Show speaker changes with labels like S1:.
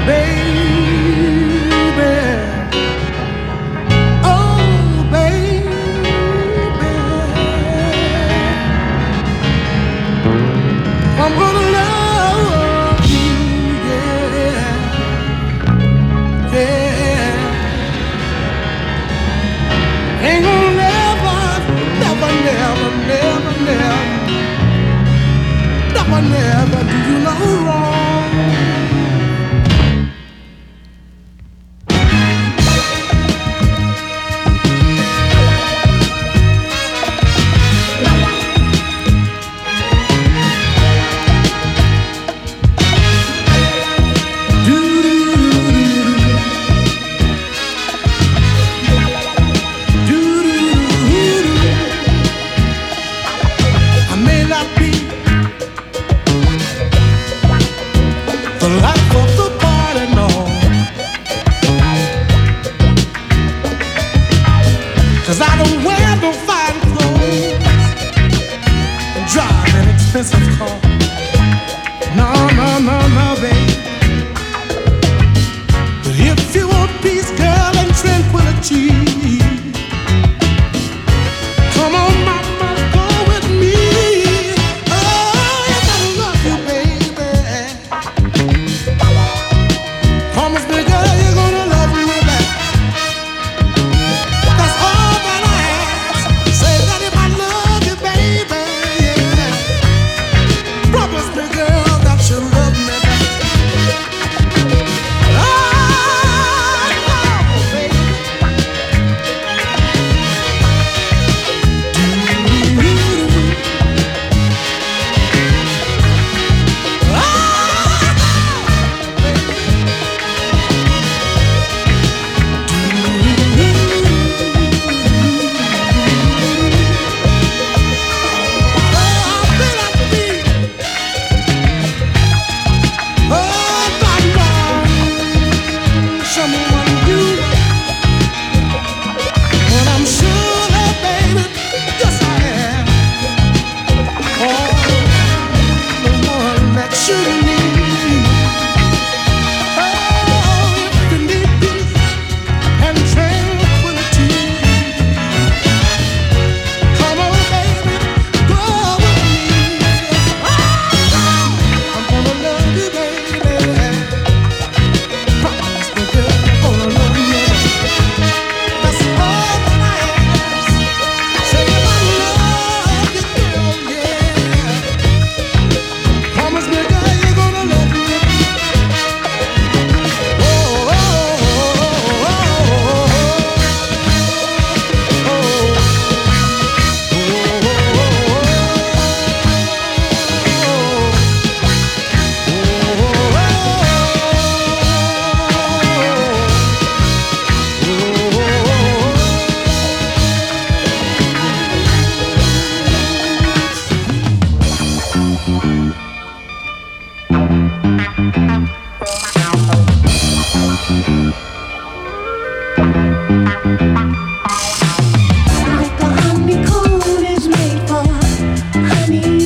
S1: baby. Oh, baby. I'm gonna love you, yeah, yeah. Ain't gonna never, never, never, never, never, never, never do you no wrong. I may not be the life of the party, no, 'cause I don't wear no fine clothes and drive an expensive car.